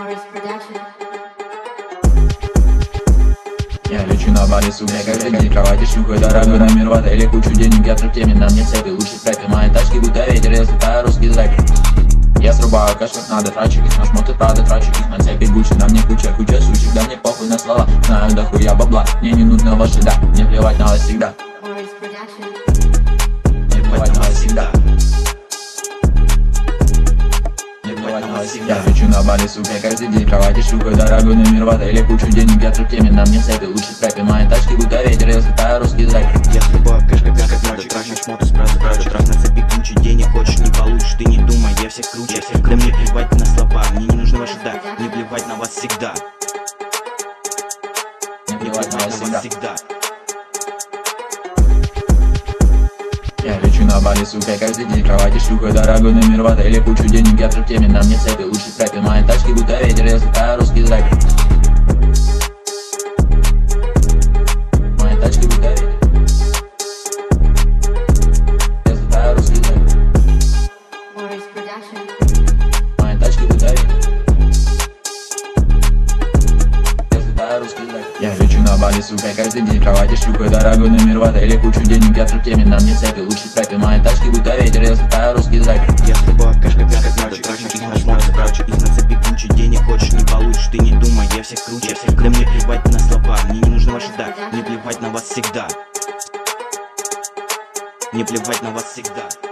Я лечу на Бали, сука, каждый день кровати шлюха, дорогой номер в отеле, кучу денег, я в теме, на мне цепи, лучше трэпи, мои тачки будто ветер, я слетаю русский зэк. Я срубаю кэш как надо, трачу их на шмоты, правда, трачу их на цепи Гуччи. На мне куча сучек, да мне похуй на слова. Знаю дохуя бабла, мне не нужно ваши да. Мне плевать на вас всегда. Мне плевать на вас всегда. Мне плевать на вас всегда. Я лечу на Бали, сука, каждый день кровати шлюха, дорогой номер в отеле, кучу денег, я в теме, на мне цепи, лучше трэпи, мои тачки будто ветер, я слетаю русский зэк. Я срубаю кэш как надо, трачу шмоты, правда, трах на цепи кучу денег, хочешь не получишь, ты не думай, я всех круче. Да мне плевать на слова, мне не нужны ваши да, мне плевать на вас всегда. Мне плевать на вас всегда. Я лечу на Бали, сука, каждый день кровати шлюха, дорогой номер в отеле, кучу денег, я в теме, на мне цепи, лучше трэпи, мои тачки будто ветер, я слетаю русский зэк. Мои тачки будто ветер, я слетаю русский зэк. Мои тачки будто ветер, я слетаю русский зэк. Я лечу на Бали, сука, каждый день кровати шлюха, дорогой номер в отеле, кучу денег, я в теме, на мне цепи, лучше трэпи, мои тачки будто ветер, я слетаю русский зэк. Я срубаю кэш как надо, трачу их на шмоты, трачу их на цепи кучу денег, хочешь не получишь, ты не думай, я всех круче. Да мне плевать на слова, мне не нужны ваши да, мне плевать на вас всегда. Мне плевать на вас всегда.